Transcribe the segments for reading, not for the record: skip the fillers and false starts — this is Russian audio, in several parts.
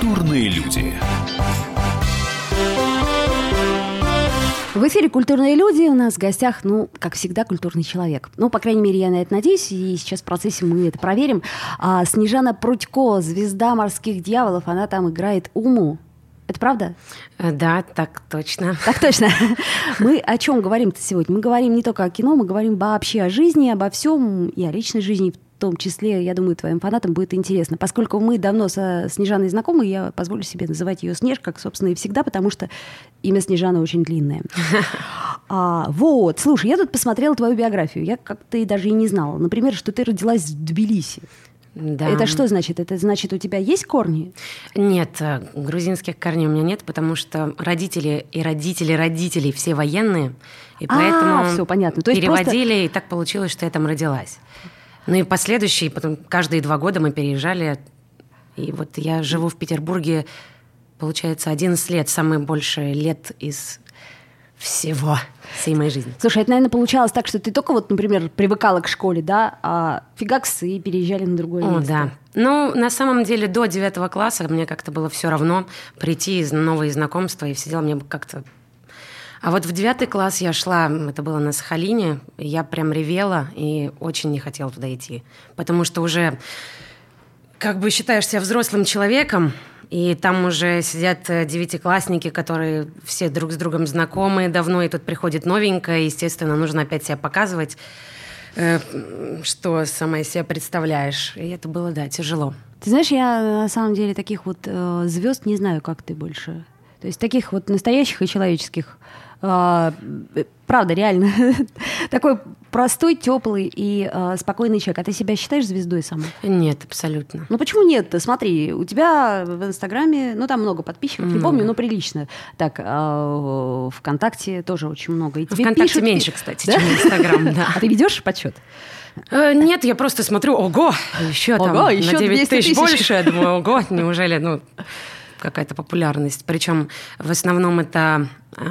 Культурные люди. В эфире «Культурные люди». У нас в гостях, как всегда, культурный человек. По крайней мере, я на это надеюсь, и сейчас в процессе мы это проверим. Снежана Прудько, звезда «Морских дьяволов», она там играет Уму. Это правда? Да, так точно. Так точно. Мы о чем говорим-то сегодня? Мы говорим не только о кино, мы говорим вообще о жизни, обо всем, и о личной жизни в том числе. Я думаю, твоим фанатам будет интересно. Поскольку мы давно со Снежаной знакомы, я позволю себе называть ее Снежка, как, собственно, и всегда, потому что имя Снежана очень длинное. Слушай, я тут посмотрела твою биографию. Я как-то и даже и не знала. Например, что ты родилась в Тбилиси. Да. Это что значит? Это значит, у тебя есть корни? Нет, грузинских корней у меня нет, потому что родители и родители родителей все военные, и поэтому все понятно. То есть переводили, и так получилось, что я там родилась. И последующие, потом каждые 2 года мы переезжали, и вот я живу в Петербурге, получается, 11 лет, самые большие лет из всей моей жизни. Слушай, это, наверное, получалось так, что ты только например, привыкала к школе, да, а фигакс, и переезжали на другое место. Да. На самом деле, до 9 класса мне как-то было все равно прийти из новые знакомства, и все дела мне как-то... А вот в 9 класс я шла, это было на Сахалине, я прям ревела и очень не хотела туда идти, потому что уже считаешь себя взрослым человеком, и там уже сидят 9-классники, которые все друг с другом знакомы давно, и тут приходит новенькая, естественно, нужно опять себя показывать, что сама из себя представляешь. И это было, тяжело. Ты знаешь, я на самом деле таких звезд не знаю, как ты больше. То есть таких настоящих и человеческих. Правда, реально. Такой простой, теплый и спокойный человек. А ты себя считаешь звездой сама? Нет, абсолютно. Почему нет-то? Смотри, у тебя в Инстаграме, там много подписчиков, не помню, но прилично. Так, ВКонтакте тоже очень много. И тебе ВКонтакте пишут, меньше, кстати, чем Инстаграм, да. А ты ведешь подсчет? Нет, я просто смотрю, еще на 9 тысяч больше. Я думаю, неужели, какая-то популярность. Причем в основном это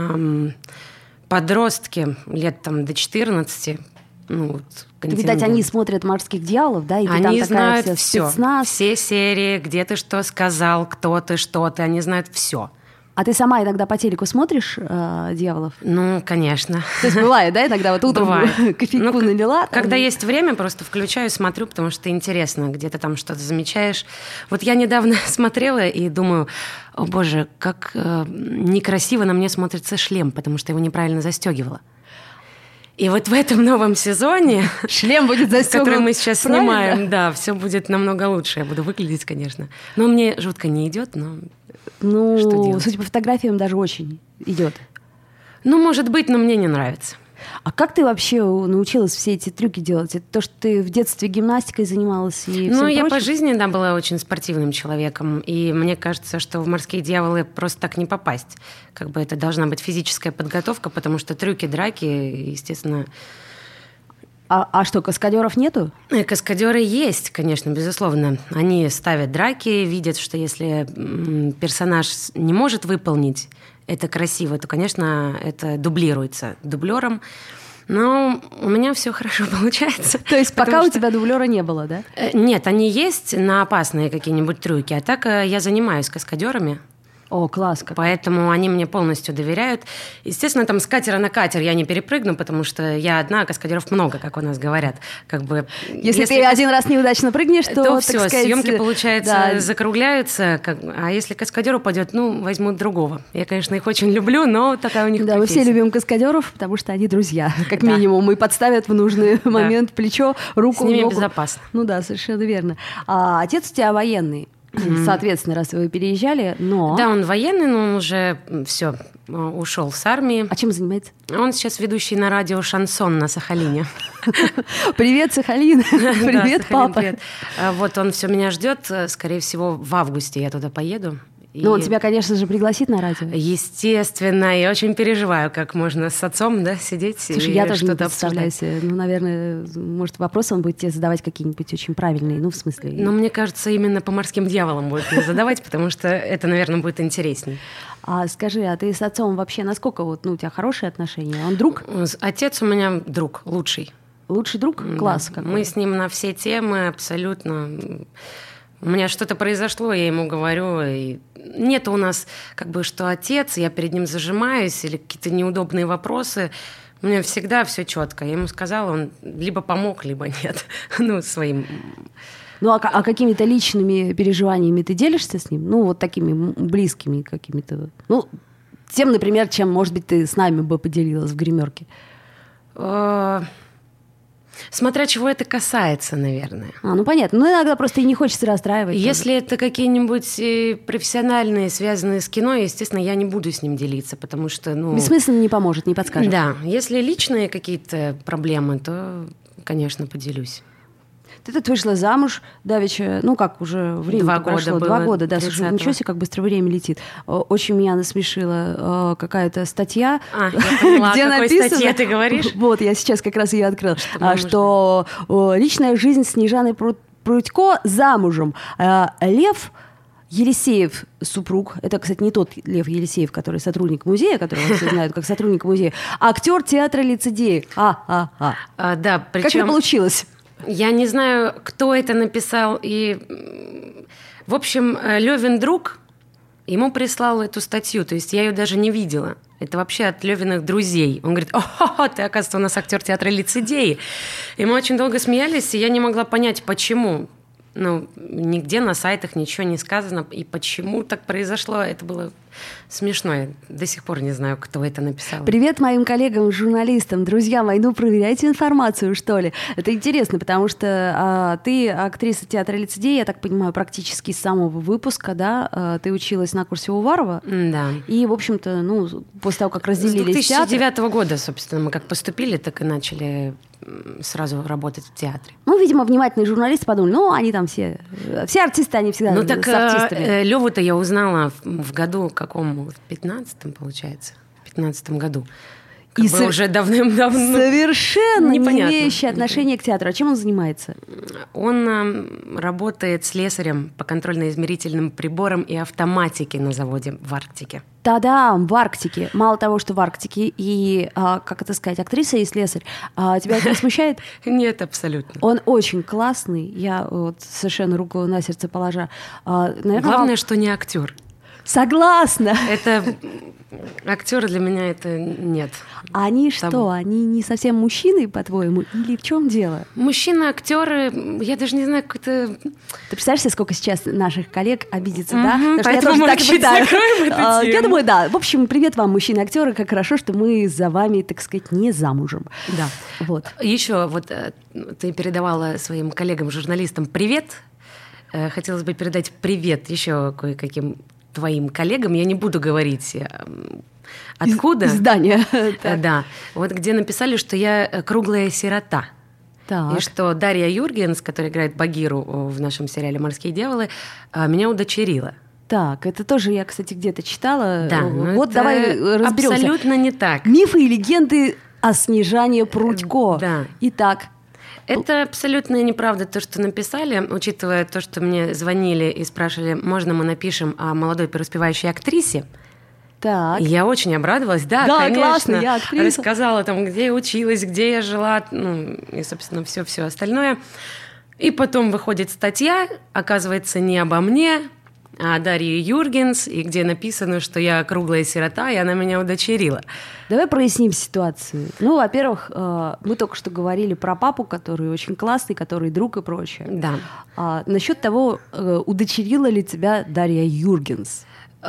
подростки лет до 14. Видать, они смотрят «Морских дьяволов», да? И они там знают все. Все серии, где ты что сказал, кто ты, что ты. Они знают все. А ты сама иногда по телеку смотришь «Дьяволов»? Конечно. То есть бывает, да, иногда утром кофейку налила? Когда есть время, просто включаю, смотрю, потому что интересно, где ты там что-то замечаешь. Я недавно смотрела и думаю, о боже, как некрасиво на мне смотрится шлем, потому что его неправильно застегивала. И в этом новом сезоне, шлем будет застегнут, который мы сейчас снимаем, да, все будет намного лучше. Я буду выглядеть, конечно. Но мне жутко не идет, но... судя по фотографиям, даже очень идет. Может быть, но мне не нравится. А как ты вообще научилась все эти трюки делать? Это то, что ты в детстве гимнастикой занималась и всем я прочим? по жизни, была очень спортивным человеком. И мне кажется, что в «Морские дьяволы» просто так не попасть. Это должна быть физическая подготовка, потому что трюки, драки, естественно... А что, каскадеров нету? Каскадеры есть, конечно, безусловно. Они ставят драки, видят, что если персонаж не может выполнить это красиво, то, конечно, это дублируется дублером. Но у меня все хорошо получается. То есть пока у тебя дублера не было, да? Нет, они есть на опасные какие-нибудь трюки, а так я занимаюсь каскадерами. О, класс. Поэтому они мне полностью доверяют. Естественно, с катера на катер я не перепрыгну, потому что я одна, а каскадеров много, как у нас говорят. Если ты один раз неудачно прыгнешь, то все, так сказать, съемки, получается, закругляются. А если каскадер упадет, возьмут другого. Я, конечно, их очень люблю, но такая у них профессия. Мы все любим каскадеров, потому что они друзья, как минимум. И подставят в нужный момент плечо, руку, ногу. С ними ногу. Безопасно. Совершенно верно. А отец у тебя военный. Соответственно, раз вы переезжали, но... Да, он военный, но он уже ушел с армии. А чем занимается? Он сейчас ведущий на радио «Шансон» на Сахалине. Привет, Сахалин. Привет, папа. Он все меня ждет. Скорее всего, в августе я туда поеду. Он тебя, конечно же, пригласит на радио. Естественно. Я очень переживаю, как можно с отцом сидеть. Слушай, я тоже не представляю себе. Наверное, может, вопросы он будет тебе задавать какие-нибудь очень правильные. В смысле... мне кажется, именно по «Морским дьяволам» будет мне задавать, потому что это, наверное, будет интересней. А скажи, а ты с отцом вообще насколько у тебя хорошие отношения? Он друг? Отец у меня друг, лучший. Лучший друг? Класс какой. Мы с ним на все темы абсолютно... У меня что-то произошло, я ему говорю, и нет у нас как бы, что отец, я перед ним зажимаюсь, или какие-то неудобные вопросы. У меня всегда все четко. Я ему сказала, он либо помог, либо нет. Своим. Ну, а какими-то личными переживаниями ты делишься с ним? Ну, вот такими близкими какими-то... Ну, тем, например, чем, может быть, ты с нами бы поделилась в гримерке. Смотря чего это касается, наверное. Ну понятно. Ну, иногда просто и не хочется расстраивать. Если это какие-нибудь профессиональные, связанные с кино, естественно, я не буду с ним делиться, потому что... Бессмысленно не поможет, не подскажет. Да. Если личные какие-то проблемы, то, конечно, поделюсь. Ты тут вышла замуж давеча, как уже время прошло. 2 года, да. Слушай, ничего себе, как быстро время летит. Очень меня насмешила какая-то статья, где написано... О какой статье ты говоришь? Вот, я сейчас как раз ее открыла. Что личная жизнь Снежаны Прудько замужем. Лев Елисеев супруг, это, кстати, не тот Лев Елисеев, который сотрудник музея, которого все знают как сотрудник музея, а актер театра лицедеев. Да, причем... Как это получилось? Я не знаю, кто это написал. И, в общем, Левин друг ему прислал эту статью. То есть я ее даже не видела. Это вообще от Левиных друзей. Он говорит: «О, ты, оказывается, у нас актер театра лицедеи». И мы очень долго смеялись, и я не могла понять, почему. Нигде на сайтах ничего не сказано. И почему так произошло, это было смешно. Я до сих пор не знаю, кто это написал. Привет моим коллегам-журналистам. Друзья мои, проверяйте информацию, что ли. Это интересно, потому что ты актриса театра лицедеи, я так понимаю, практически с самого выпуска, да? Ты училась на курсе Уварова. Да. И, в общем-то, после того, как разделились театры... С 2009 года, собственно, мы как поступили, так и начали сразу работать в театре. Видимо, внимательные журналисты подумали, они там все артисты, они всегда с артистами. Леву-то я узнала в году каком? В 15-м, получается. В 15-м году. Уже давным-давно. Совершенно не имеющий отношения к театру. А чем он занимается? Он работает слесарем по контрольно-измерительным приборам и автоматике на заводе в Арктике. Да-да, в Арктике. Мало того, что в Арктике и, актриса и слесарь. Тебя это не смущает? Нет, абсолютно. Он очень классный. Я совершенно руку на сердце положа. Главное, что не актер. Согласна. Это актеры для меня это нет. А они что? Они не совсем мужчины, по-твоему? Или в чем дело? Мужчины-актеры, я даже не знаю, какой-то... Ты представляешь себе, сколько сейчас наших коллег обидится, да? Потому что я тоже так пытаюсь. Я думаю, да. В общем, привет вам, мужчины-актеры. Как хорошо, что мы за вами, так сказать, не замужем. Да. Вот. Еще ты передавала своим коллегам-журналистам привет. Хотелось бы передать привет еще кое-каким твоим коллегам, я не буду говорить, откуда. Издание. Да. Где написали, что я круглая сирота. Так. И что Дарья Юргенс, которая играет Багиру в нашем сериале «Морские дьяволы», меня удочерила. Так, это тоже я, кстати, где-то читала. Да, давай разберемся. Абсолютно не так. Мифы и легенды о Снежане Прудько. Да. Итак. Это абсолютно неправда то, что написали, учитывая то, что мне звонили и спрашивали, можно мы напишем о молодой преуспевающей актрисе. Так. И я очень обрадовалась. Да, конечно. Классно, я актриса. Рассказала, где я училась, где я жила, и, собственно, все остальное. И потом выходит статья, оказывается, не обо мне, а о Дарье Юргенс, и где написано, что я круглая сирота, и она меня удочерила. Давай проясним ситуацию. Во-первых, мы только что говорили про папу, который очень классный, который друг и прочее. Да. Насчет того, удочерила ли тебя Дарья Юргенс?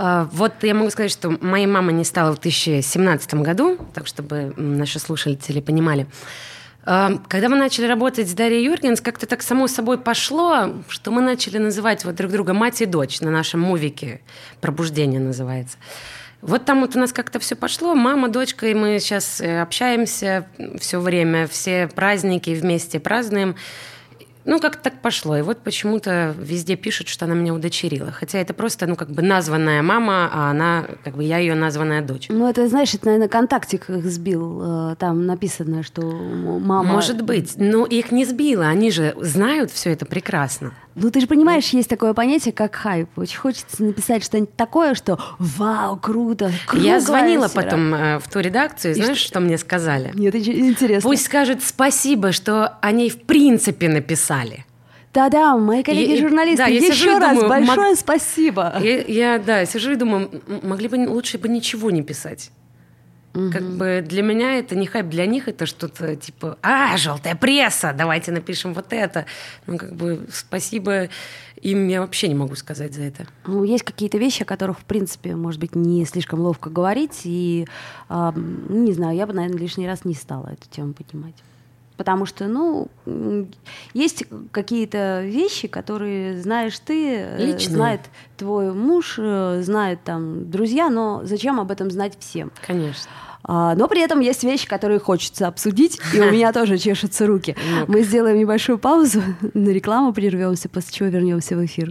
Я могу сказать, что моей мамы не стало в 2017 году, так чтобы наши слушатели понимали. Когда мы начали работать с Дарьей Юргенс, как-то так само собой пошло, что мы начали называть друг друга мать и дочь на нашем мувике. «Пробуждение» называется. Там у нас как-то все пошло. Мама, дочка, и мы сейчас общаемся все время, все праздники вместе празднуем. Как-то так пошло. И почему-то везде пишут, что она меня удочерила. Хотя это просто, названная мама, а она, я ее названная дочь. Это, знаешь, это, наверное, контактик их сбил. Там написано, что мама... Может быть. Но их не сбило. Они же знают все это прекрасно. Ты же понимаешь, есть такое понятие, как хайп. Очень хочется написать что-нибудь такое, что «Вау, круто!» Я звонила потом в ту редакцию, и знаешь, что мне сказали? Нет, интересно. Пусть скажет спасибо, что о ней в принципе написали. Да-да, мои коллеги-журналисты, да, еще раз думаю, большое спасибо. Я сижу и думаю, могли бы лучше бы ничего не писать. Как бы для меня это не хайп, для них это что-то типа, желтая пресса, давайте напишем вот это. Ну, как бы спасибо им я вообще не могу сказать за это. Ну, есть какие-то вещи, о которых, в принципе, может быть, не слишком ловко говорить, и, не знаю, я бы, наверное, лишний раз не стала эту тему поднимать. Потому что, есть какие-то вещи, которые знаешь ты, лично знает твой муж, знают там друзья, но зачем об этом знать всем? Конечно. Но при этом есть вещи, которые хочется обсудить, и у меня тоже чешутся руки. Мы сделаем небольшую паузу, на рекламу прервемся, после чего вернемся в эфир.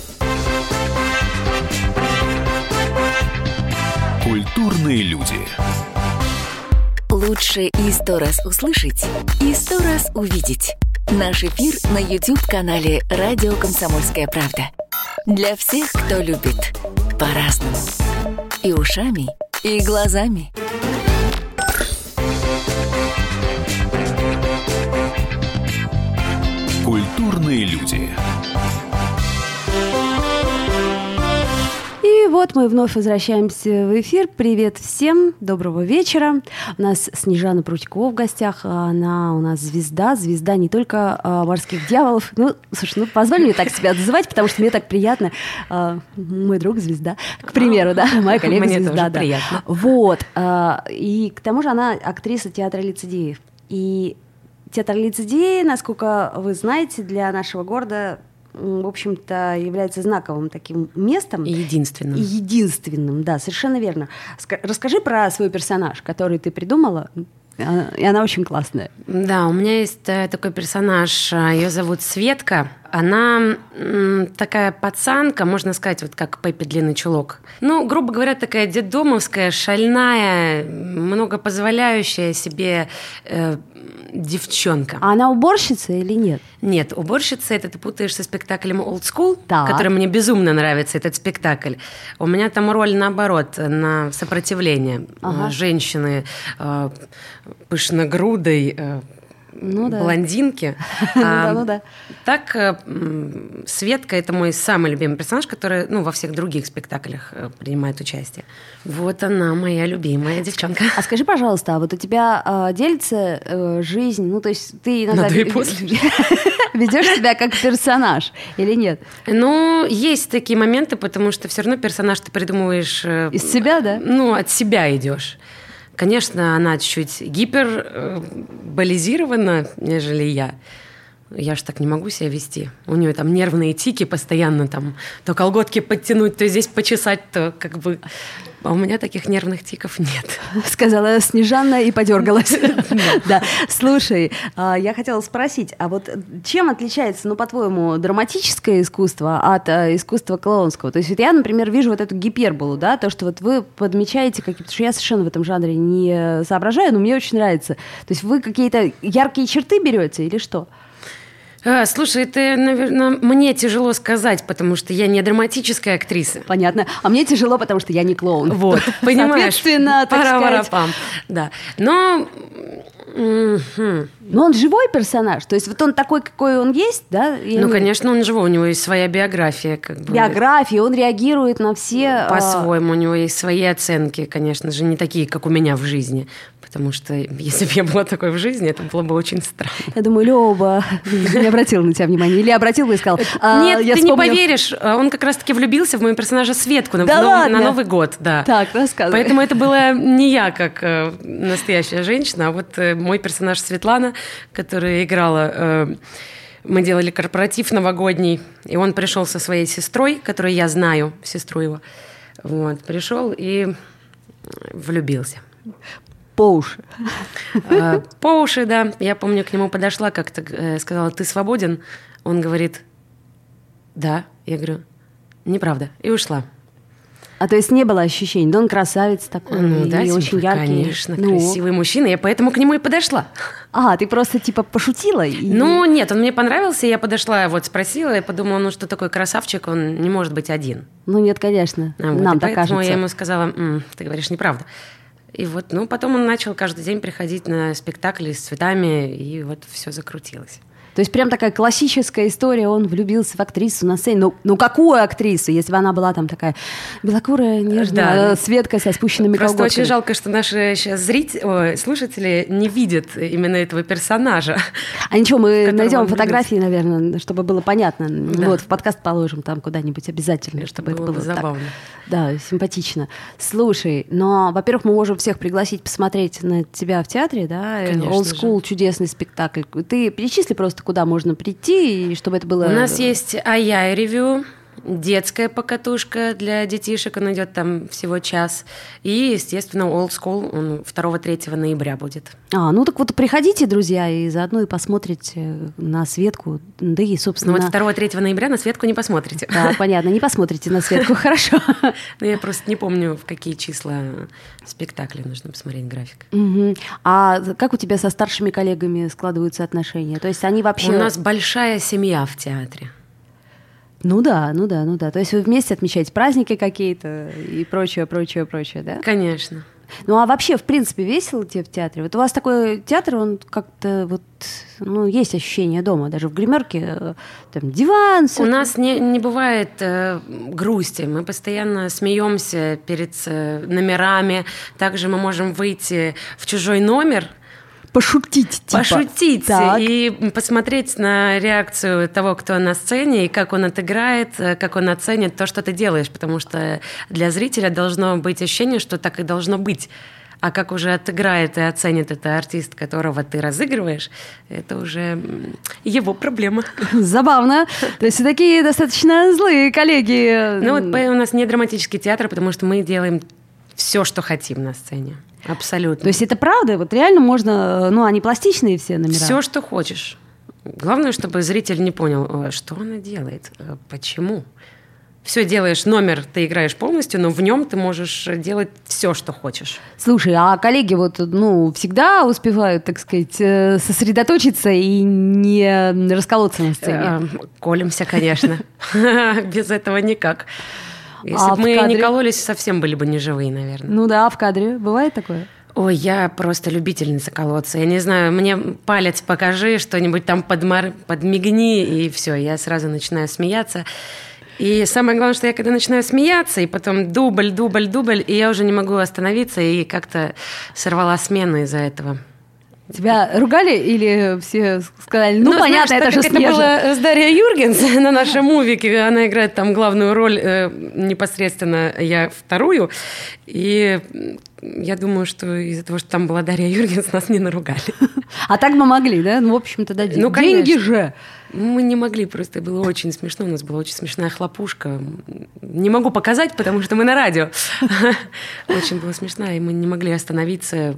Культурные люди. Лучше и 100 раз услышать, и 100 раз увидеть. Наш эфир на YouTube-канале «Радио Комсомольская правда». Для всех, кто любит по-разному. И ушами, и глазами. Культурные люди. И вот мы вновь возвращаемся в эфир. Привет всем, доброго вечера. У нас Снежана Прутикова в гостях. Она у нас звезда не только «Морских дьяволов». Слушай, позволь мне так себя называть, потому что мне так приятно. Мой друг звезда, к примеру, да, моя коллега звезда. Мне тоже приятно. Вот. И к тому же она актриса театра лицедеев. И театр лицедеи, насколько вы знаете, для нашего города, в общем-то, является знаковым таким местом. И единственным. И единственным, да, совершенно верно. Расскажи про свой персонаж, который ты придумала, и она очень классная. Да, у меня есть такой персонаж, ее зовут Светка. Она такая пацанка, можно сказать, вот как Пеппи Длинный Чулок. Грубо говоря, такая детдомовская, шальная, многопозволяющая себе девчонка. А она уборщица или нет? Нет, уборщица — это ты путаешь со спектаклем «Old School», так. который мне безумно нравится, этот спектакль. У меня там роль, наоборот, на сопротивление. Ага. Женщины пышногрудой, блондинки. Да. Так, Светка — это мой самый любимый персонаж, который во всех других спектаклях принимает участие. Вот она, моя любимая девчонка. А скажи, пожалуйста, а вот у тебя делится жизнь, то есть ты иногда ведешь себя как персонаж или нет? Есть такие моменты, потому что все равно персонаж ты придумываешь... Из себя, да? От себя идешь. Конечно, она чуть гиперболизирована, нежели я. Я ж так не могу себя вести. У нее там нервные тики постоянно, там то колготки подтянуть, то здесь почесать, то как бы... А у меня таких нервных тиков нет. Сказала Снежана и подергалась. Да. Слушай, я хотела спросить, а вот чем отличается, по-твоему, драматическое искусство от искусства клоунского? То есть я, например, вижу вот эту гиперболу, да, то, что вот вы подмечаете какие-то... Потому что я совершенно в этом жанре не соображаю, но мне очень нравится. То есть вы какие-то яркие черты берете или что? Слушай, это, наверное, мне тяжело сказать, потому что я не драматическая актриса. Понятно. А мне тяжело, потому что я не клоун. Вот, понимаешь. Соответственно, так сказать. Да. Но... Но он живой персонаж, то есть вот он такой, какой он есть, да? Конечно, он живой, у него есть своя биография. Биография, он реагирует на все... По-своему, у него есть свои оценки, конечно же, не такие, как у меня в жизни. Потому что если бы я была такой в жизни, это было бы очень странно. Я думаю, Лёва не обратил на тебя внимания. Или обратил бы и сказал... Нет, ты не поверишь, он как раз-таки влюбился в моего персонажа Светку на Новый год. Да. Так, рассказывай. Поэтому это была не я, как настоящая женщина, а вот мой персонаж Светлана, которая играла... Мы делали корпоратив новогодний, и он пришел со своей сестрой, которую я знаю, сестру его. Вот, пришел и влюбился. По уши. По уши, да. Я помню, к нему подошла, как-то сказала: «Ты свободен?» Он говорит: «Да». Я говорю: «Неправда». И ушла. А то есть не было ощущений, да он красавец такой, да, и очень яркий. Конечно, красивый мужчина, я поэтому к нему и подошла. Ты просто типа пошутила? Нет, он мне понравился, я подошла, спросила, и подумала, что такой красавчик, он не может быть один. Нет, конечно, нам так кажется. Поэтому я ему сказала: ты говоришь неправду. И потом он начал каждый день приходить на спектакли с цветами, и вот все закрутилось. То есть прям такая классическая история, он влюбился в актрису на сцене. Ну какую актрису, если бы она была там такая белокурая, нежная, Светка со спущенными колготками. Просто очень жалко, что наши сейчас слушатели не видят именно этого персонажа. А ничего, мы найдем фотографии, наверное, чтобы было понятно. Да. Вот, в подкаст положим там куда-нибудь обязательно, чтобы это было забавно. Так. Да, симпатично. Слушай, но, во-первых, мы можем всех пригласить посмотреть на тебя в театре, да? Old School, чудесный спектакль. Ты перечисли просто, куда можно прийти, и чтобы это было... У нас есть АЯ-ревью, детская покатушка для детишек, он идет там всего час. И, естественно, Old School, он 2-3 ноября будет. Ну так вот приходите, друзья, и заодно и посмотрите на Светку, да и, собственно... Ну вот 2-3 ноября на Светку не посмотрите. Да, понятно, не посмотрите на Светку, хорошо. Ну я просто не помню, в какие числа спектакля нужно посмотреть график. А как у тебя со старшими коллегами складываются отношения? То есть они вообще... У нас большая семья в театре. Ну да. То есть вы вместе отмечаете праздники какие-то и прочее, да? Конечно. Ну а вообще, в принципе, весело тебе в театре? Вот у вас такой театр, он как-то вот, есть ощущение дома, даже в гримерке, там диван. У нас не бывает грусти, мы постоянно смеемся перед номерами, также мы можем выйти в чужой номер, пошутить так. И посмотреть на реакцию того, кто на сцене, и как он отыграет, как он оценит то, что ты делаешь, потому что для зрителя должно быть ощущение, что так и должно быть. А как уже отыграет и оценит это артист, которого ты разыгрываешь, это уже его проблема. Забавно. То есть такие достаточно злые коллеги. Ну вот у нас не драматический театр, потому что мы делаем все, что хотим на сцене. Абсолютно. То есть это правда? Вот реально можно... они пластичные все номера? Все, что хочешь. Главное, чтобы зритель не понял, что она делает, почему. Все делаешь, номер ты играешь полностью, но в нем ты можешь делать все, что хочешь. Слушай, а коллеги всегда успевают, так сказать, сосредоточиться и не расколоться на сцене? Колемся, конечно. Без этого никак. Если бы мы не кололись, совсем были бы неживые, наверное. Ну да, а в кадре бывает такое? Ой, я просто любительница колоться. Я не знаю, мне палец покажи, что-нибудь там подмигни, и все, я сразу начинаю смеяться. И самое главное, что я когда начинаю смеяться, и потом дубль, и я уже не могу остановиться, и как-то сорвала смену из-за этого. Тебя ругали или все сказали, понятно, знаешь, это же смешно? Это было с Дарьей Юргенс на нашем мувике, она играет там главную роль, непосредственно я вторую, и я думаю, что из-за того, что там была Дарья Юргенс, нас не наругали. А так мы могли, да? В общем-то, да, деньги же. Мы не могли, просто было очень смешно. У нас была очень смешная хлопушка. Не могу показать, потому что мы на радио. Очень было смешно, и мы не могли остановиться.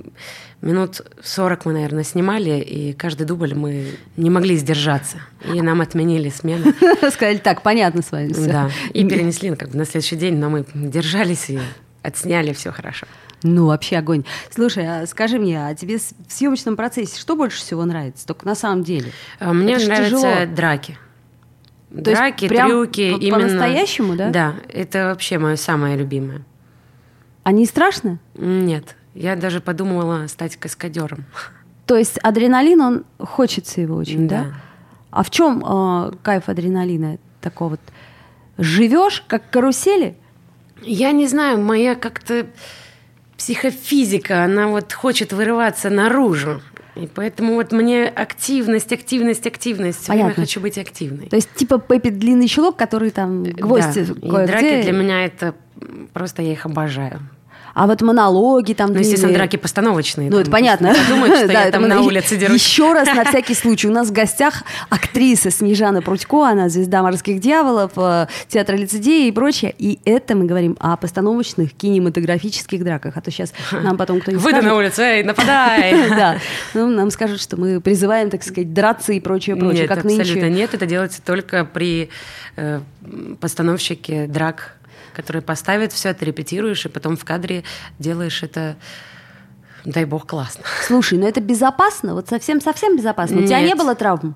Минут 40 мы, наверное, снимали, и каждый дубль мы не могли сдержаться. И нам отменили смену. Сказали, так, понятно с вами все. Да, и перенесли на следующий день, но мы держались и отсняли, все хорошо. Вообще огонь. Слушай, а скажи мне, а тебе в съемочном процессе что больше всего нравится? Только на самом деле. Мне нравятся драки. Драки, трюки. По-настоящему, да? Да, это вообще мое самое любимое. А не страшно? Нет, я даже подумывала стать каскадером. То есть адреналин, хочется его очень, да? А в чем кайф адреналина такого? Живешь как карусели? Я не знаю, моя как-то психофизика, она хочет вырываться наружу. И поэтому мне активность. Понятно. Я хочу быть активной. То есть типа Пеппи длинный чулок, который там гвозди кое-где. И драки для меня это просто, я их обожаю. А вот монологи там... естественно, драки постановочные. Это понятно. Думают, что я там на улице дерусь. Еще раз, на всякий случай. У нас в гостях актриса Снежана Прудько, она звезда «Морских дьяволов», театра лицедея и прочее. И это мы говорим о постановочных кинематографических драках. А то сейчас нам потом кто-нибудь скажет... Выйди на улицу, эй, нападай! Да. Нам скажут, что мы призываем, так сказать, драться и прочее. Нет, абсолютно нет. Это делается только при постановщике драк, который поставит все, ты репетируешь, и потом в кадре делаешь это, дай бог, классно. Слушай, это безопасно? Вот совсем безопасно? У тебя не было травм?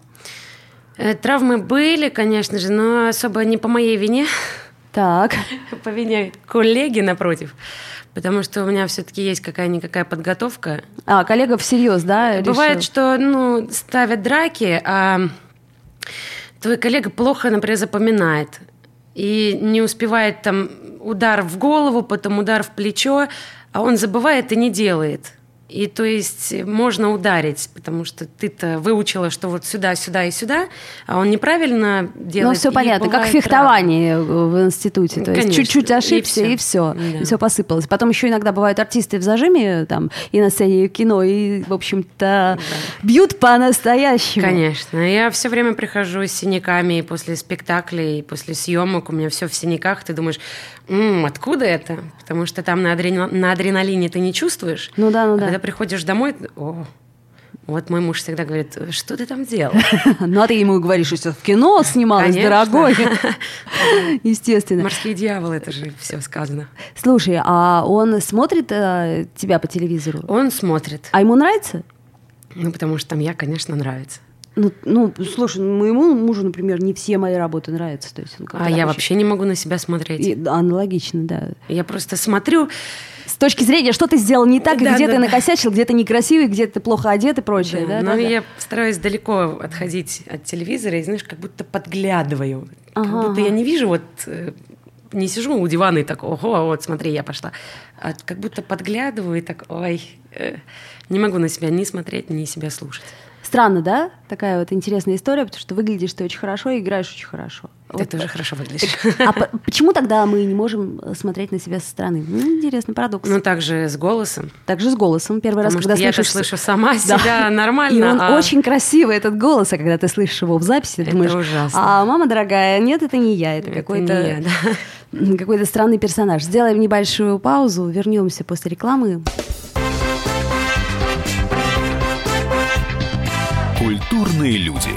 Травмы были, конечно же, но особо не по моей вине. Так. По вине коллеги напротив. Потому что у меня все-таки есть какая-никакая подготовка. Коллега всерьез, да, Бывает, решил? что ставят драки, а твой коллега плохо, например, запоминает. И не успевает там удар в голову, потом удар в плечо, а он забывает и не делает. И то есть можно ударить, потому что ты-то выучила, что вот сюда, сюда и сюда, а он неправильно делает. Ну, все понятно, как в фехтовании в институте. То есть чуть-чуть ошибся, и все. Да. И все посыпалось. Потом еще иногда бывают артисты в зажиме, там, и на сцене, и в кино, и, в общем-то, бьют по-настоящему. Конечно. Я все время прихожу с синяками и после спектаклей, и после съемок. У меня все в синяках. Ты думаешь, откуда это? Потому что там на адреналине ты не чувствуешь. Ну да. Когда приходишь домой, вот мой муж всегда говорит, что ты там делал? Ну, а ты ему говоришь, что в кино снималась, дорогой. Естественно. «Морские дьяволы», это же все сказано. Слушай, а он смотрит тебя по телевизору? Он смотрит. А ему нравится? Потому что там я, конечно, нравится. Ну, слушай, моему мужу, например, не все мои работы нравятся. То есть я вообще не могу на себя смотреть. Аналогично, да. Я просто смотрю... С точки зрения, что ты сделал не так, где ты накосячил, где ты некрасивый, где ты плохо одет и прочее. Да, я стараюсь далеко отходить от телевизора и, знаешь, как будто подглядываю. Как будто я не вижу, не сижу у дивана и так, вот смотри, я пошла. А как будто подглядываю и так, не могу на себя ни смотреть, ни себя слушать. Странно, да? Такая вот интересная история, потому что выглядишь ты очень хорошо и играешь очень хорошо. Ты тоже хорошо выглядишь. А почему тогда мы не можем смотреть на себя со стороны? Интересный парадокс. Также с голосом. Также с голосом. Первый раз, когда я слышу сама себя нормально. И он очень красивый, этот голос, а когда ты слышишь его в записи, ты думаешь, ужасно. Мама дорогая, нет, это не я, это какой-то странный персонаж. Сделаем небольшую паузу, вернемся после рекламы. Культурные люди.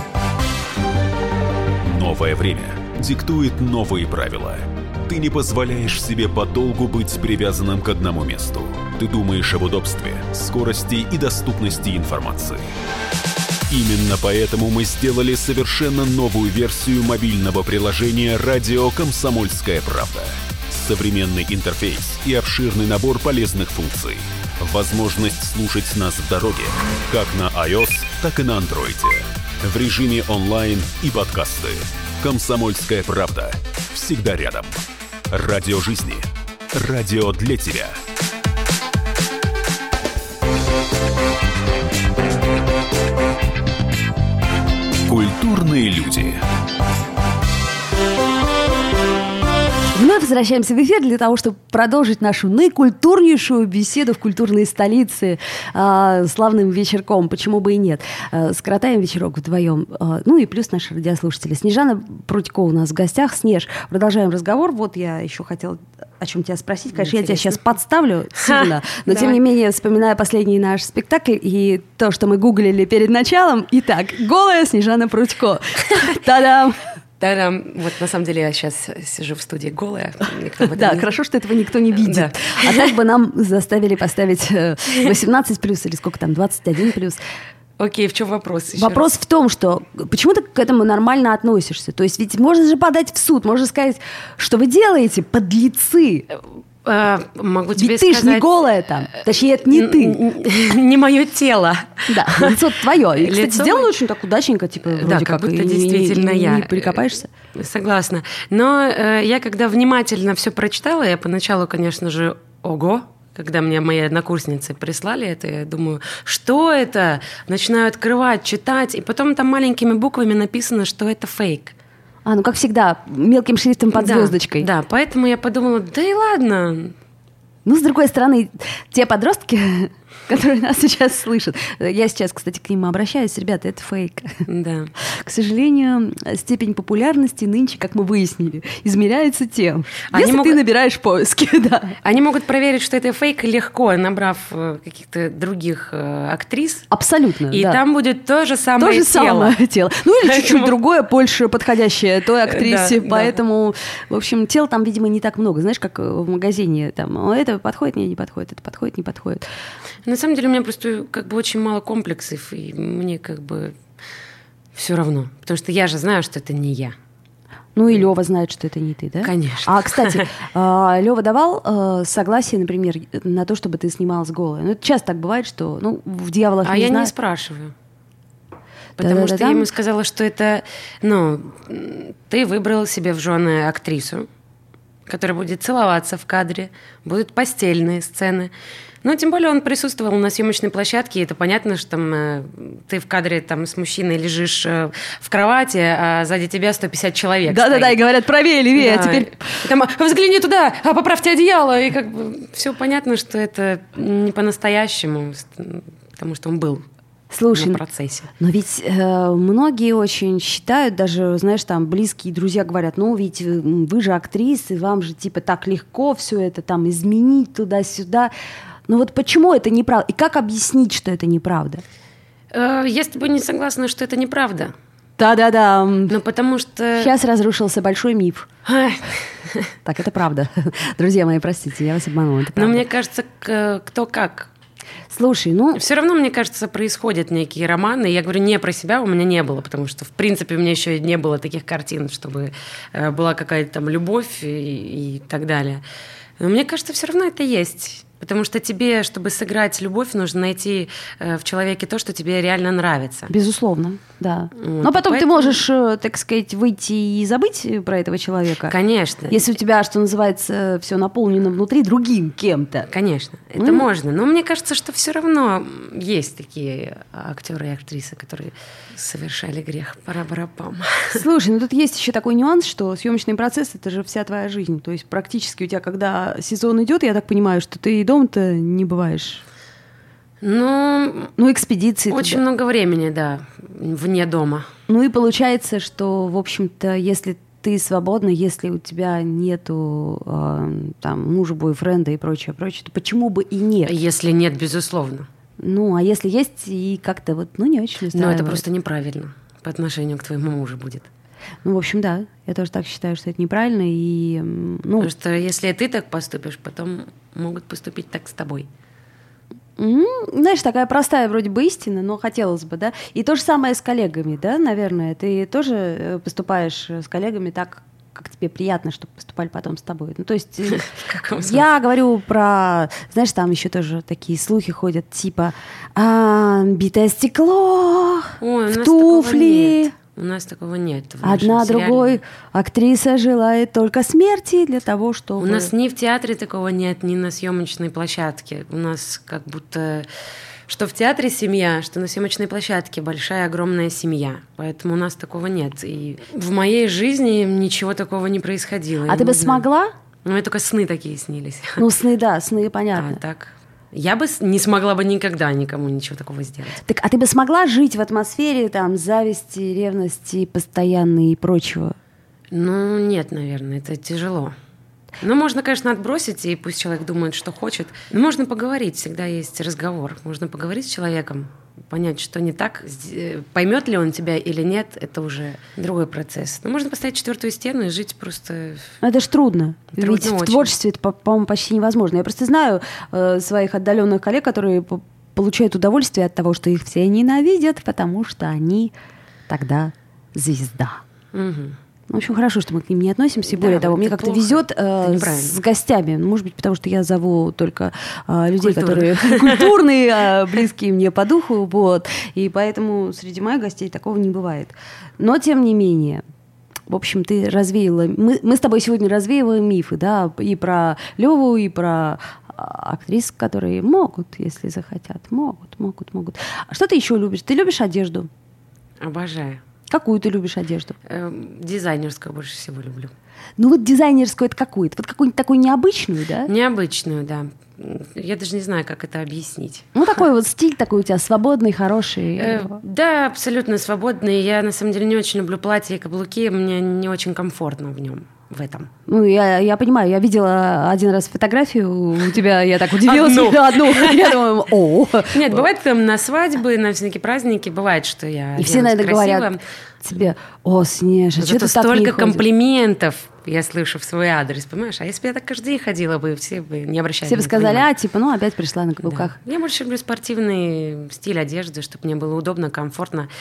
Новое время диктует новые правила. Ты не позволяешь себе подолгу быть привязанным к одному месту. Ты думаешь об удобстве, скорости и доступности информации. Именно поэтому мы сделали совершенно новую версию мобильного приложения «Радио Комсомольская правда». Современный интерфейс и обширный набор полезных функций. Возможность слушать нас в дороге, как на iOS, так и на Android. В режиме онлайн и подкасты. «Комсомольская правда». Всегда рядом. Радио жизни. Радио для тебя. Культурные люди. Вновь возвращаемся в эфир для того, чтобы продолжить нашу наикультурнейшую беседу в культурной столице славным вечерком. Почему бы и нет? Скоротаем вечерок вдвоем. Ну и плюс наши радиослушатели. Снежана Прудько у нас в гостях. Снеж, продолжаем разговор. Вот я еще хотела о чем тебя спросить. Конечно, я тебя сейчас подставлю сильно, но тем не менее, вспоминая последний наш спектакль и то, что мы гуглили перед началом. Итак, голая Снежана Прудько. Та-дам! Вот на самом деле я сейчас сижу в студии голая. Да, хорошо, что этого никто не видит. Да. А так бы нам заставили поставить 18+, или сколько там, 21+. Окей, в чем вопрос? Вопрос в том, что почему ты к этому нормально относишься? То есть ведь можно же подать в суд, можно сказать, что вы делаете, подлецы. Могу тебе ведь ты ж не голая там. Точнее, это не ты. Не мое тело. Да, лицо твое. И, кстати, сделано очень так удачненько, типа, вроде как будто и действительно я. Не прикопаешься. Согласна. Но я когда внимательно все прочитала, я поначалу, конечно же, ого, когда мне мои однокурсницы прислали это, я думаю, что это? Начинаю открывать, читать, и потом там маленькими буквами написано, что это фейк. Ну, как всегда, мелким шрифтом под звездочкой. Да, поэтому я подумала, да и ладно. Ну, с другой стороны, те подростки, которые нас сейчас слышат, я сейчас, кстати, к ним обращаюсь, ребята, это фейк. Да. К сожалению, степень популярности нынче, как мы выяснили, измеряется тем, если ты набираешь поиски. Да. Они могут проверить, что это фейк легко, набрав каких-то других актрис. Абсолютно, и там будет то же самое тело. Ну, или чуть-чуть другое, больше подходящее той актрисе. Поэтому, в общем, тел там, видимо, не так много. Знаешь, как в магазине, там, это подходит, мне не подходит, это подходит, не подходит. На самом деле у меня просто как бы очень мало комплексов, и мне как бы все равно. Потому что я же знаю, что это не я. Ну и Лёва знает, что это не ты, да? Конечно. А, кстати, Лёва давал согласие, например, на то, чтобы ты снималась голой? Ну, это часто так бывает, что, ну, в «Дьяволах» А не я знаю. не спрашиваю. Потому что я ему сказала, что это, ну, ты выбрал себе в жены актрису, которая будет целоваться в кадре, будут постельные сцены. Ну, тем более он присутствовал на съемочной площадке, и это понятно, что там, ты в кадре там, с мужчиной лежишь в кровати, а сзади тебя 150 человек. Да-да-да, и говорят, правее, левее, да. А теперь... Там, взгляни туда, поправьте одеяло. И как бы все понятно, что это не по-настоящему, потому что он был. Слушай, на процессе. Но ведь многие очень считают, даже, знаешь, там близкие друзья говорят, ну ведь вы же актрисы, вам же типа так легко все это там изменить туда-сюда. Но вот почему это неправда? И как объяснить, что это неправда? Я с тобой не согласна, что это неправда. Да-да-да. Ну, потому что... Сейчас разрушился большой миф. Так, это правда. Друзья мои, простите, я вас обманула. Но мне кажется, кто как. Слушай, ну... Все равно, мне кажется, происходят некие романы. Я говорю, не про себя у меня не было, потому что, в принципе, у меня еще не было таких картин, чтобы была какая-то там любовь и так далее. Но мне кажется, все равно это есть. Потому что тебе, чтобы сыграть любовь, нужно найти в человеке то, что тебе реально нравится. Безусловно, да. Вот, но потом поэтому... ты можешь, так сказать, выйти и забыть про этого человека. Конечно. Если у тебя, что называется, все наполнено внутри другим кем-то. Конечно, это можно. Но мне кажется, что все равно есть такие актеры и актрисы, которые совершали грех. Пара-барапам. Слушай, ну тут есть еще такой нюанс, что съемочный процесс — это же вся твоя жизнь. То есть практически у тебя, когда сезон идет, я так понимаю, что ты и дома-то не бываешь. Ну, экспедиции. Очень туда. много времени, да, вне дома. Ну и получается, что, в общем-то, если ты свободна, если у тебя нету там мужа, бойфренда и прочее, то почему бы и нет? Если нет, безусловно. Ну, а если есть, и как-то вот, ну, не очень устраивает. Но это просто неправильно по отношению к твоему мужу будет. Ну, в общем, да. Я тоже так считаю, что это неправильно. И, ну... Потому что если ты так поступишь, потом могут поступить так с тобой. Знаешь, такая простая вроде бы истина, но хотелось бы, да? И то же самое с коллегами, да, наверное? Ты тоже поступаешь с коллегами так, как тебе приятно, чтобы поступали потом с тобой. Ну, то есть я говорю про... Знаешь, там еще тоже такие слухи ходят, типа битое стекло в туфли. У нас такого нет. Одна другой актриса желает только смерти для того, чтобы... У нас ни в театре такого нет, ни на съемочной площадке. У нас как будто... Что в театре семья, что на съемочной площадке большая, огромная семья. Поэтому у нас такого нет. И в моей жизни ничего такого не происходило. А ты бы смогла? Ну, мне только сны такие снились. Ну, сны, да, сны, понятно. А так... Я бы не смогла бы никогда никому ничего такого сделать. Так, а ты бы смогла жить в атмосфере там зависти, ревности постоянной и прочего? Ну, нет, наверное, это тяжело. Ну, можно, конечно, отбросить, и пусть человек думает, что хочет. Но можно поговорить, всегда есть разговор. Можно поговорить с человеком, понять, что не так. Поймет ли он тебя или нет, это уже другой процесс. Но можно поставить четвертую стену и жить просто... Это ж трудно. Ведь очень. в творчестве это, по-моему, почти невозможно. Я просто знаю своих отдаленных коллег, которые получают удовольствие от того, что их все ненавидят, потому что они тогда звезда. Угу. В общем, хорошо, что мы к ним не относимся. И более того, мне как-то везет с гостями. Может быть, потому что я зову только людей, которые культурные, близкие мне по духу. Вот. И поэтому среди моих гостей такого не бывает. Но, тем не менее, в общем, ты развеяла... Мы с тобой сегодня развеиваем мифы, да, и про Леву, и про актрис, которые могут, если захотят. Могут. А что ты еще любишь? Ты любишь одежду? Обожаю. Какую ты любишь одежду? Дизайнерскую больше всего люблю. Ну вот дизайнерскую это какую-то? Вот какую-нибудь такую необычную, да? Необычную, да. Я даже не знаю, как это объяснить. Ну такой вот стиль такой у тебя свободный, хороший. Да, абсолютно свободный. Я на самом деле не очень люблю платья и каблуки. Мне не очень комфортно в нем. В этом. Ну, я понимаю, я видела один раз фотографию у тебя, я так удивилась. Одну. Я думаю, о. Нет, бывает там на свадьбы, на всякие праздники, бывает, что я и все, наверное, говорят тебе, о, Снежа, что ты так не столько ходишь? комплиментов я слышу в свой адрес, понимаешь? А если бы я так каждый день ходила бы, все бы не обращали внимания. Все бы сказали, опять пришла на каблуках. Да. Я больше люблю спортивный стиль одежды, чтобы мне было удобно, комфортно.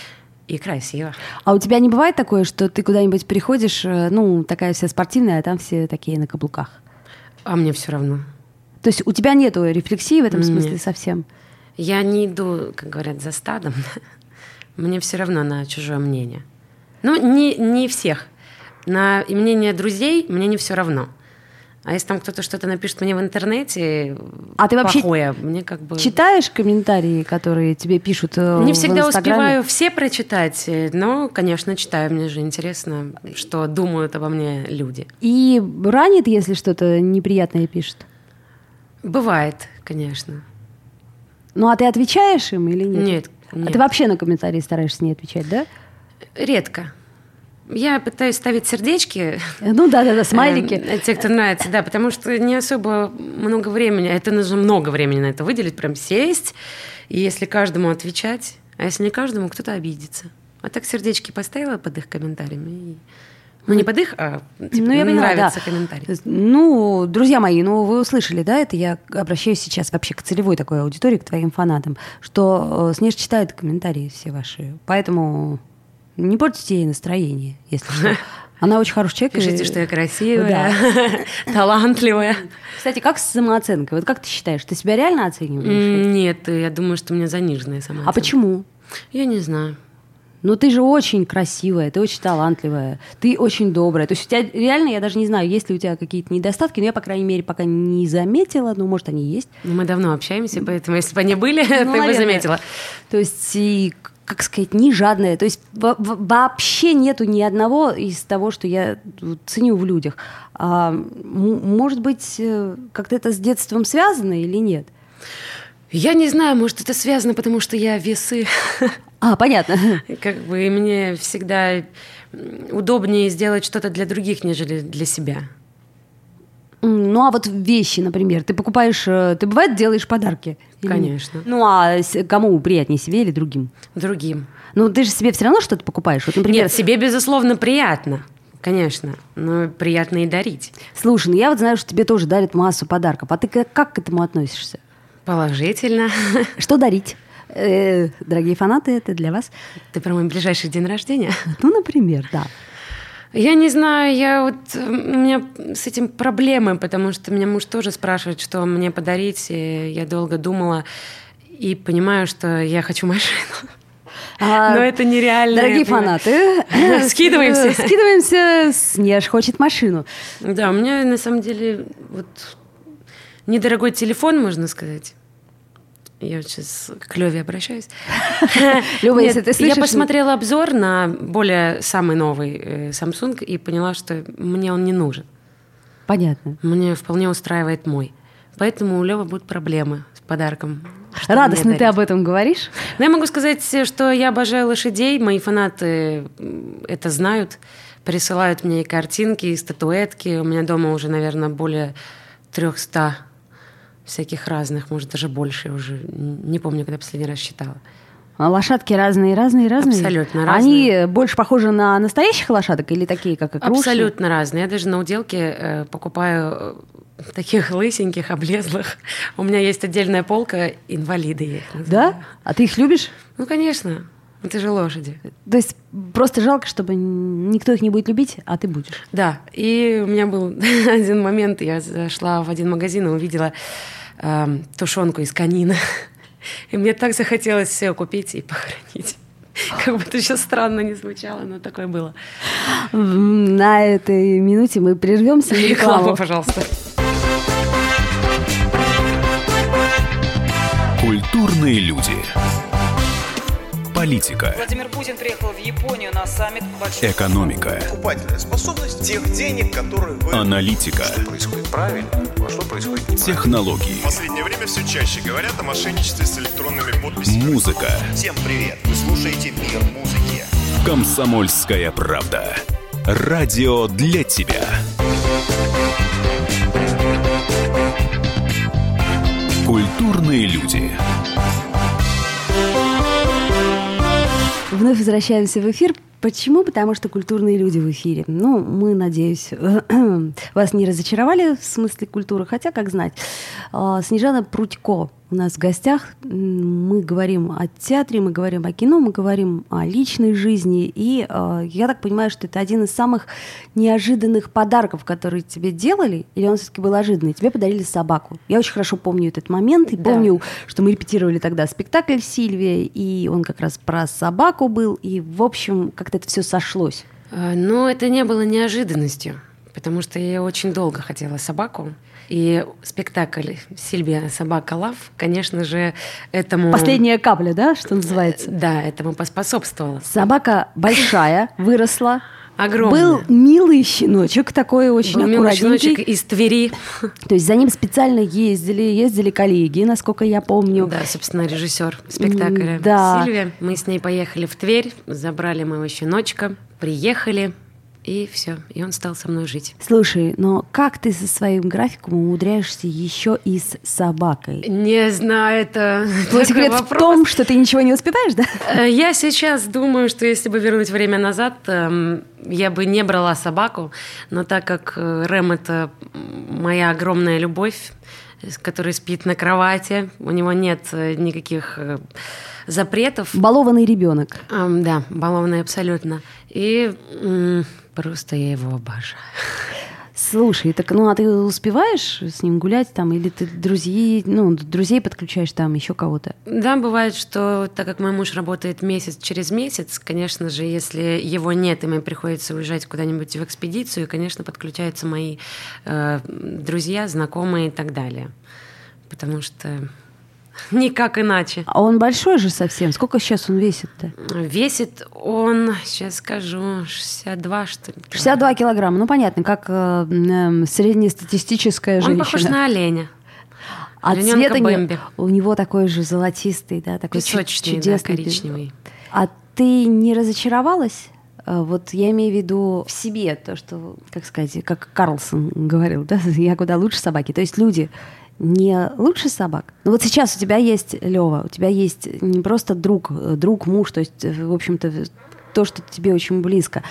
И красиво. А у тебя не бывает такое, что ты куда-нибудь приходишь, такая вся спортивная, а там все такие на каблуках? А мне все равно. То есть у тебя нету рефлексии в этом смысле совсем? Я не иду, как говорят, за стадом. Мне все равно на чужое мнение. Не всех. На мнение друзей мне не все равно. А если там кто-то что-то напишет мне в интернете, ты вообще плохое, мне как бы... читаешь комментарии, которые тебе пишут в Инстаграме? Не всегда успеваю все прочитать, но, конечно, читаю. Мне же интересно, что думают обо мне люди. И ранит, если что-то неприятное пишут? Бывает, конечно. А ты отвечаешь им или нет? Нет. А ты вообще на комментарии стараешься не отвечать, да? Редко. Я пытаюсь ставить сердечки. Да, смайлики. Те, кто нравится, да, потому что не особо много времени. Это нужно много времени на это выделить, прям сесть. И если каждому отвечать, а если не каждому, кто-то обидится. А так сердечки поставила под их комментариями. Не под их, а мне нравится комментарий. Друзья мои, вы услышали, да, это я обращаюсь сейчас вообще к целевой такой аудитории, к твоим фанатам, что Снеж читает комментарии все ваши, поэтому не портите ей настроение, если что. Она очень хороший человек. Пишите, что я красивая, талантливая. Кстати, как с самооценкой? Вот как ты считаешь, ты себя реально оцениваешь? Нет, я думаю, что у меня заниженная самооценка. А почему? Я не знаю. Ты же очень красивая, ты очень талантливая, ты очень добрая. То есть у тебя реально, я даже не знаю, есть ли у тебя какие-то недостатки, но я, по крайней мере, пока не заметила, может, они есть. Мы давно общаемся, поэтому если бы они были, ты бы заметила. То есть, и, как сказать, не жадная. То есть вообще нету ни одного из того, что я ценю в людях. Может быть, как-то это с детством связано или нет? Я не знаю, может, это связано, потому что я весы. Понятно. И мне всегда удобнее сделать что-то для других, нежели для себя. А вот вещи, например, ты покупаешь, ты бывает делаешь подарки? Конечно. Кому приятнее, себе или другим? Другим. Ты же себе все равно что-то покупаешь? Вот, например... Нет, себе, безусловно, приятно. Конечно, но приятно и дарить. Слушай, я знаю, что тебе тоже дарят массу подарков. А ты как к этому относишься? Положительно. Что дарить? Дорогие фанаты, это для вас. Ты про мой ближайший день рождения? Например, да. Я не знаю, у меня с этим проблемы, потому что меня муж тоже спрашивает, что мне подарить. И я долго думала и понимаю, что я хочу машину. Но это нереально. Дорогие фанаты, скидываемся. Снеж хочет машину. Да, у меня на самом деле недорогой телефон, можно сказать. Я сейчас к Лёве обращаюсь. Люба, если ты слышишь... Я посмотрела обзор на самый новый Samsung и поняла, что мне он не нужен. Понятно. Мне вполне устраивает мой. Поэтому у Лёвы будут проблемы с подарком. Радостно ты об этом говоришь? Но я могу сказать, что я обожаю лошадей. Мои фанаты это знают. Присылают мне и картинки, и статуэтки. У меня дома уже, наверное, более 300 всяких разных, может, даже больше. Я уже не помню, когда последний раз считала. Лошадки разные? Абсолютно разные. Они больше похожи на настоящих лошадок или такие, как игрушки? Абсолютно разные. Я даже на уделке покупаю таких лысеньких, облезлых. У меня есть отдельная полка, инвалиды я их называю. Да? А ты их любишь? Конечно. Это же лошади. То есть просто жалко, чтобы никто их не будет любить, а ты будешь? Да. И у меня был один момент, я зашла в один магазин и увидела тушенку из конины. И мне так захотелось все купить и похоронить. Как бы это сейчас странно не звучало, но такое было. На этой минуте мы прервемся. Реклама, пожалуйста. Культурные люди. Политика. Владимир Путин приехал в Японию на саммит большой. Экономика. Покупательная способность тех денег, которые вы... Аналитика. Что происходит правильно, а что происходит неправильно. Технологии. В последнее время все чаще говорят о мошенничестве с электронными подписями. Музыка. Всем привет! Вы слушаете «Мир музыки». Комсомольская правда. Радио для тебя. Культурные люди. Вновь возвращаемся в эфир. Почему? Потому что культурные люди в эфире. Мы, надеюсь, вас не разочаровали в смысле культуры, хотя, как знать. Снежана Прудько у нас в гостях. Мы говорим о театре, мы говорим о кино, мы говорим о личной жизни. И я так понимаю, что это один из самых неожиданных подарков, которые тебе делали, или он все-таки был ожиданный? Тебе подарили собаку. Я очень хорошо помню этот момент, и помню, что мы репетировали тогда спектакль «Сильвия», и он как раз про собаку был, и, в общем, как-то это все сошлось. Но это не было неожиданностью, потому что я очень долго хотела собаку. И спектакль «Сильвия. Собака Лав», конечно же, этому... Последняя капля, да, что называется? Да, этому поспособствовало. Собака большая, выросла. Огромный. Был милый щеночек, такой очень аккуратненький. Был милый щеночек из Твери. То есть за ним специально ездили коллеги, насколько я помню. Да, собственно, режиссер спектакля Сильвия. Мы с ней поехали в Тверь, забрали моего щеночка, приехали, и все, и он стал со мной жить. Слушай, но как ты со своим графиком умудряешься еще и с собакой? Не знаю, это твой секрет вопрос. В том, что ты ничего не успеваешь, да? Я сейчас думаю, что если бы вернуть время назад, я бы не брала собаку, но так как Рэм — это моя огромная любовь, который спит на кровати, у него нет никаких запретов. Балованный ребенок. Да, балованный абсолютно. И просто я его обожаю. Слушай, так а ты успеваешь с ним гулять там, или ты друзей подключаешь там, еще кого-то? Да, бывает, что так как мой муж работает месяц через месяц, конечно же, если его нет, и мне приходится уезжать куда-нибудь в экспедицию, конечно, подключаются мои друзья, знакомые и так далее. Потому что никак иначе. А он большой же совсем. Сколько сейчас он весит-то? Весит он, сейчас скажу, 62, что ли. 62 килограмма. Ну, понятно, как среднестатистическая женщина. Он похож на оленя. А цвет у него такой же золотистый, да, такой песочный, чудесный, да, коричневый. А ты не разочаровалась? Вот я имею в виду в себе то, что, как сказать, как Карлсон говорил, да, я куда лучше собаки. То есть люди не лучше собак. Но вот сейчас у тебя есть Лёва, у тебя есть не просто друг, муж, то есть, в общем-то, то, что тебе очень близко.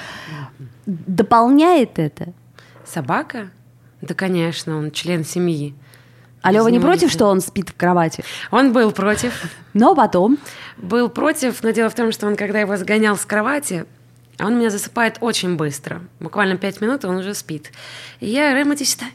Дополняет это? Собака? Да, конечно, он член семьи. А Лёва не против, что он спит в кровати? Он был против. Но потом? Был против, но дело в том, что он, когда его сгонял с кровати, он меня засыпает очень быстро. Буквально 5 минут, и он уже спит. И я: Рэм, иди сюда.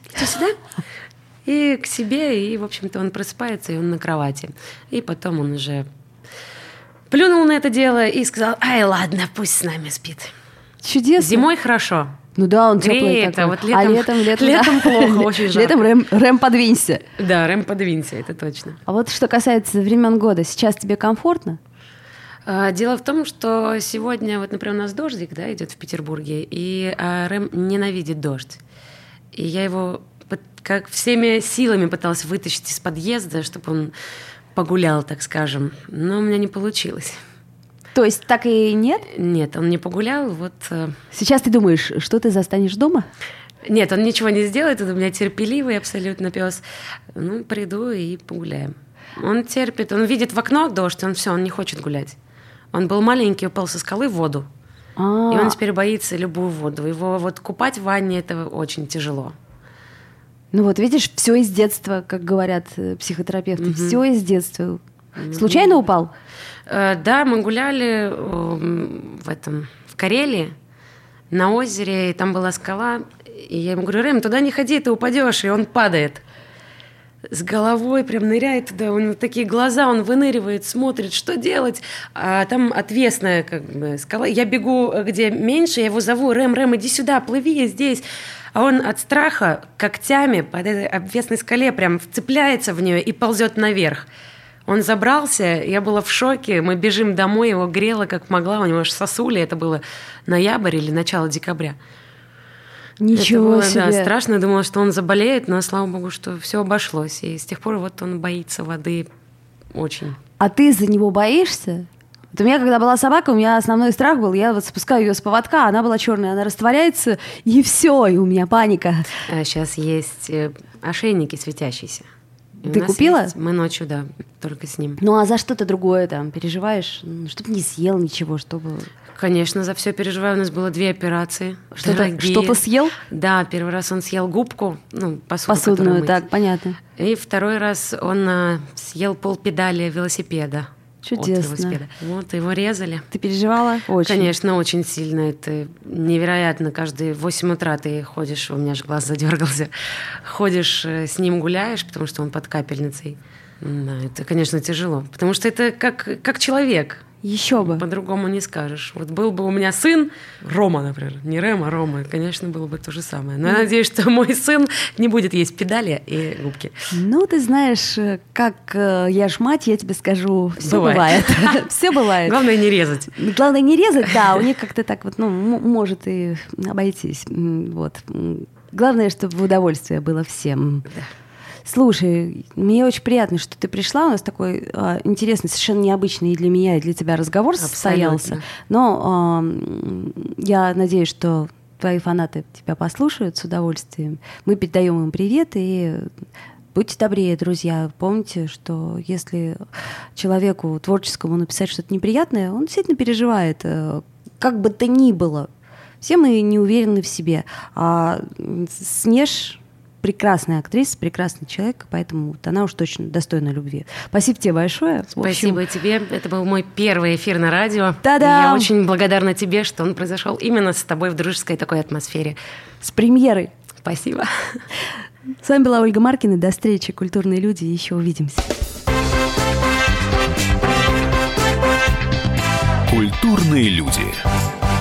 И к себе, и, в общем-то, он просыпается, и он на кровати. И потом он уже плюнул на это дело и сказал: ай, ладно, пусть с нами спит. Чудесно. Зимой хорошо. Ну да, он теплый такой. Вот летом плохо, очень жарко. Летом Рэм, подвинься. Да, Рэм, подвинься, это точно. А вот что касается времен года, сейчас тебе комфортно? Дело в том, что сегодня, вот, например, у нас дождик, да, идет в Петербурге, и Рэм ненавидит дождь. И я его как всеми силами пыталась вытащить из подъезда, чтобы он погулял, так скажем. Но у меня не получилось. То есть так и нет? Нет, он не погулял. Вот. Сейчас ты думаешь, что ты застанешь дома? Нет, он ничего не сделает. Он у меня терпеливый абсолютно пес. Ну, приду и погуляем. Он терпит. Он видит в окно дождь, он не хочет гулять. Он был маленький, упал со скалы в воду. И он теперь боится любую воду. Его вот купать в ванне — это очень тяжело. Ну вот, видишь, все из детства, как говорят психотерапевты, все из детства. Случайно упал? Да, мы гуляли в Карелии, на озере, и там была скала, и я ему говорю: Рэм, туда не ходи, ты упадешь, и он падает. С головой прям ныряет туда, у него такие глаза, он выныривает, смотрит, что делать. А там отвесная как бы скала. Я бегу, где меньше, я его зову: Рэм, иди сюда, плыви здесь. А он от страха когтями по этой обвесной скале прям вцепляется в нее и ползет наверх. Он забрался, я была в шоке, мы бежим домой, его грела как могла, у него аж сосули, это было ноябрь или начало декабря. Ничего это было, себе. Да, страшно, думала, что он заболеет, но, слава богу, что все обошлось. И с тех пор вот он боится воды очень. А ты за него боишься? Вот у меня, когда была собака, у меня основной страх был, я вот спускаю ее с поводка, она была черная, она растворяется, и все, и у меня паника. А сейчас есть ошейники светящиеся. Ты купила? Мы ночью, да, только с ним. Ну а за что-то другое там переживаешь? Чтобы не съел ничего, чтобы... Конечно, за все переживаю. У нас было 2 операции. Что-то съел? Да, первый раз он съел губку, посудную, так, понятно. И второй раз он съел полпедали велосипеда. Чудесно. Вот, его резали. Ты переживала? Очень. Конечно, очень сильно. Это невероятно. Каждые 8 утра ты ходишь, у меня же глаз задергался, ходишь с ним гуляешь, потому что он под капельницей. Да, это, конечно, тяжело. Потому что это как человек. Еще бы. По-другому не скажешь. Вот был бы у меня сын, Рома, например, не Рэм, а Рома, конечно, было бы то же самое. Но я надеюсь, что мой сын не будет есть педали и губки. Ну, ты знаешь, как я ж мать, я тебе скажу, все бывает. Все бывает. Главное не резать. Главное не резать, да, у них как-то так вот, может и обойтись. Вот. Главное, чтобы в удовольствие было всем. Да. Слушай, мне очень приятно, что ты пришла. У нас такой интересный, совершенно необычный и для меня, и для тебя разговор состоялся. Но я надеюсь, что твои фанаты тебя послушают с удовольствием. Мы передаем им привет и будьте добрее, друзья. Помните, что если человеку творческому написать что-то неприятное, он действительно переживает, как бы то ни было. Все мы не уверены в себе. А Снеж прекрасная актриса, прекрасный человек, поэтому вот она уж точно достойна любви. Спасибо тебе большое. Спасибо тебе. Это был мой первый эфир на радио. Та-дам! Я очень благодарна тебе, что он произошел именно с тобой в дружеской такой атмосфере. С премьерой. Спасибо. С вами была Ольга Маркина. До встречи, культурные люди. Еще увидимся. Культурные люди.